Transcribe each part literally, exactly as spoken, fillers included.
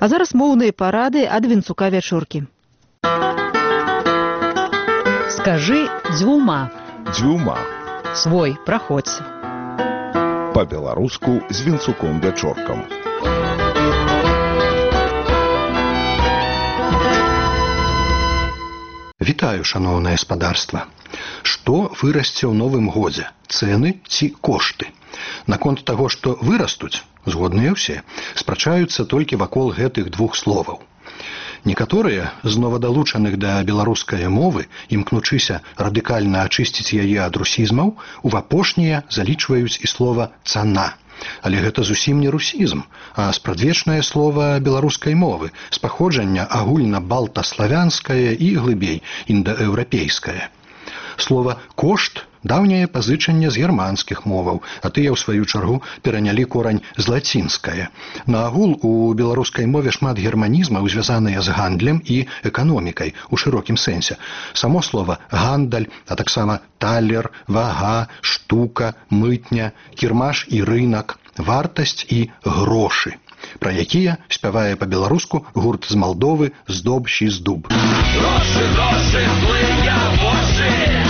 А зараз моўныя парады ад Вінцука Вячоркі. Скажи дзвюма. Дзвюма. Свой, праходзь. Па-беларуску з Вінцуком Вячоркам. Вітаю, шаноўнае спадарства. Што вырасце ў новым годзе? Цэны ці кошты? Наконт таго, што вырастуць, згодныя ўсе, спрачаюцца толькі вакол гэтых двух словаў. Некаторыя з новадалучаных да беларускай мовы, імкнучыся радыкальна ачысціць яе ад русізмаў, у апошнія залічваюць і слова «цана». Але гэта зусім не русізм, а спрадвечнае слова беларускай мовы, з паходжання агульна-балтаславянскае і глыбей індаеўрапейскае. Слова «кошт» даўняе пазычанне з германскіх моваў, а тыя, ў сваю чаргу, перанялі корань з лацінскае. Наагул у беларускай мове шмат германізмаў, звязаныя з гандлем і эканомікай у шырокім сэнсе. Само слова «гандаль», а таксама «талер», «вага», «штука», «мытня», «кірмаш» і «рынак», «вартасць» і «грошы», пра якія спявае па-беларуску гурт з Малдовы «Здоб щі здуб». Грошы, грошы, злыя вочы.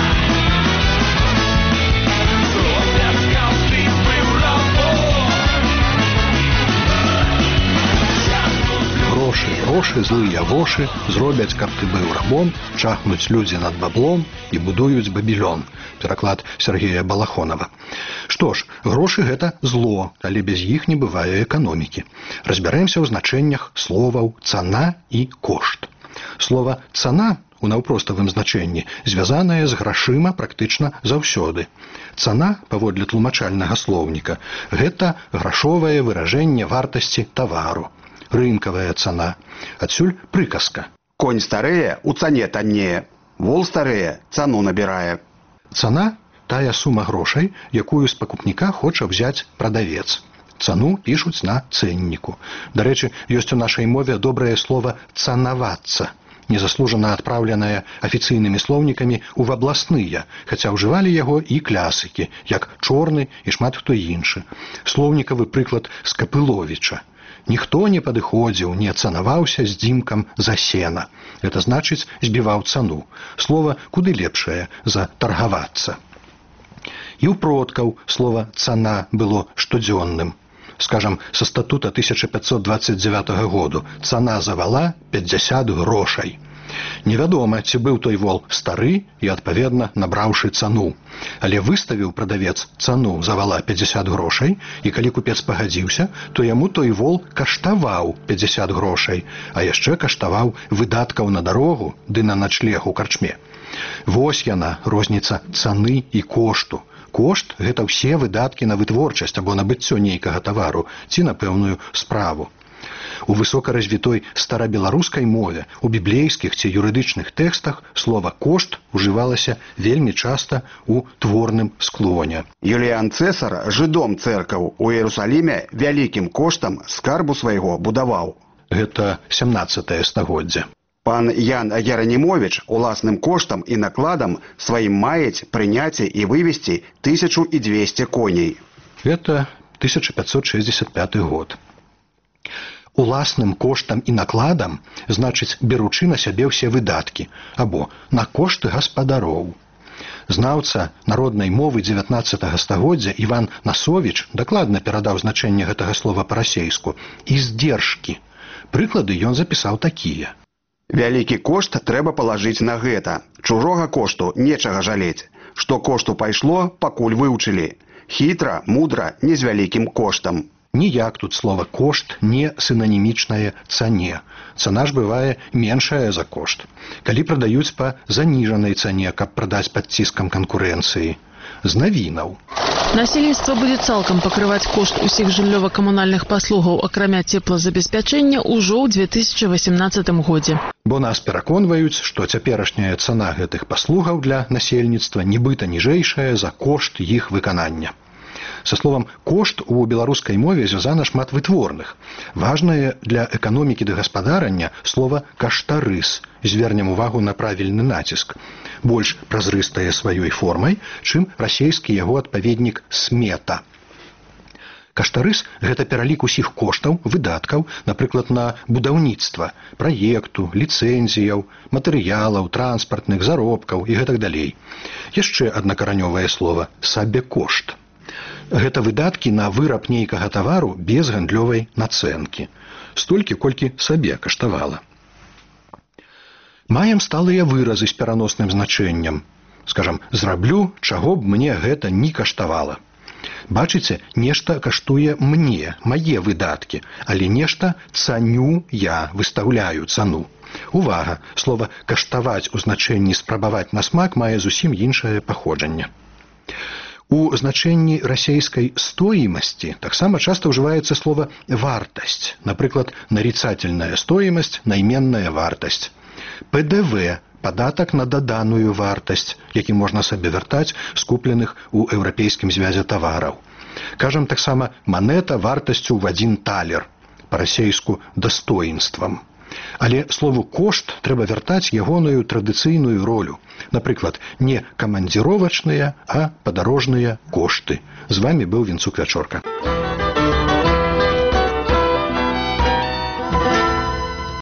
Грошы, грошы, злыя вошы, зробяць, каб ты быў рабом, чахнуць людзі над баблом і будуюць бабілён. Пераклад Сергея Балахонова. Што ж, грошы – гэта зло, але без іх не бывае эканомікі. Разбярэмся ў значэннях словаў «цана» і «кошт». Слова «цана» у наўпроставым значэнні звязанае з грашыма практычна заўсёды. Цана, паводле тлумачальнага слоўніка, гэта грашовае выражэнне вартасці тавару. Рынкавая цана. Адсюль прыказка. Конь старэе, у цане таннее. Вол старэе, цану набірае. Цана – тая сума грошай, якую з пакупніка хоча взяць прадавец. Цану пішуць на цэнніку. Дарэчы, ёсць у нашай мове добрае слова «цанавацца», незаслужана адпраўленае афіцыйнымі слоўнікамі ў абласныя, хаця ўжывалі яго і клясыкі, як Чорны і шмат хто іншы. Слоўнікавы прыклад Скапыловіча. Ніхто не падыходзіў, не цанаваўся з дзімкам за сена. Гэта значыць, збіваў цану. Слова куды лепшае за таргавацца. І ў продкаў слова «цана» было штодзённым. Скажам, са статута тысяча пятьсот двадцать девятого году цана за вала пятьдесят грошай. Невядома, ці быў той вол стары і, адпаведна, набраўшы цану. Але выставіў прадавец цану за вала пятьдесят грошай, і калі купец пагадзіўся, то яму той вол каштаваў пятьдесят грошай, а яшчэ каштаваў выдаткаў на дарогу ды на начлег у карчме. Вось яна, розніца цаны і кошту. Кошт – гэта ўсе выдаткі на вытворчасць або набыццё нейкага тавару ці на пэўную справу. У высокаразвітой старабеларускай мове, у біблейскіх ці юрыдычных тэкстах слова «кошт» ужывалася вельмі часта ў творным склоне. Юліян Цэсар жыдом цэркаў у Іерусаліме вялікім коштам скарбу свайго будаваў. Гэта сямнаццатае стагоддзе. Пан Ян Яранімовіч уласным коштам і накладам сваім маець прыняці і вывесці тысячу і дзвесце коней. Гэта тысяча пятьсот шестьдесят пятый год. Уласным коштам і накладам значыць беручы на сябе ўсе выдаткі або на кошты гаспадароў. Знаўца народнай мовы дзевятнаццатага стагоддзя Іван Насовіч дакладна перадаў значэнне гэтага слова па-расейску «издержкі». Прыклады ён запісаў такія. Вялікі кошт трэба палажыць на гэта. Чужога кошту нечага жалець. Што кошту пайшло, пакуль вывучылі. Хітра, мудра, не з вялікім коштам. Ніяк тут слова «кошт» не синонімічнае «цане». Цана ж бывае меншая за кошт. Калі прадаюць па заніжанай цане, каб прадаць пад ціскам канкурэнцыі. З навінаў. Насельніцтва будзе цалкам пакрываць кошт усіх жыллёва-камунальных паслугаў, акрамя цеплазабеспячэння, ўжо ў две тысячы восемнадцатым годзе. Бо нас пераконваюць, што цяперашняя цана гэтых паслугаў для насельніцтва нібыта ніжэйшая за кошт іх выканання. Са словам «кошт» у беларускай мове звязана шмат вытворных. Важнае для эканомікі ды гаспадарання слова «каштарыс». Звернем увагу на правільны націск. Больш празрыстае сваёй формай, чым расейскі яго адпаведнік «смета». Каштарыс – гэта пералік усіх коштаў, выдаткаў, напрыклад, на будаўніцтва, праекту, ліцэнзіяў, матэрыялаў, транспартных, заробкаў і гэтак далей. Яшчэ аднакаранёвае слова – сабекошт. Гэта выдаткі на выраб нейкага тавару без гандлёвай нацэнкі. Столькі, колькі сабе каштавала. Маем сталыя выразы з пераносным значэннем. Скажам, зраблю, чаго б мне гэта не каштавала. Бачыце, нешта каштуе мне, мае выдаткі, але нешта цаню я, выстаўляю цану. Увага, слова «каштаваць» у значэнні «спрабаваць на смак» мае зусім іншае паходжанне. У значэнні расейскай стоімасці таксама часта ўжываецца слова «вартасць», напрыклад, нарицательная стоимость, найменная вартасць. пэ дэ вэ – падатак на даданую вартасць, які можна сабе вяртаць з купленых у Еўрапейскім звязе тавараў. Кажам таксама манета вартасцю ў адзін талер, па-расейску дастоінствам. Але слову «кошт» трэба вяртаць ягоную традыцыйную ролю. Напрыклад, не камандзіровачныя, а падарожныя кошты. З вамі быў Вінцук Вячорка.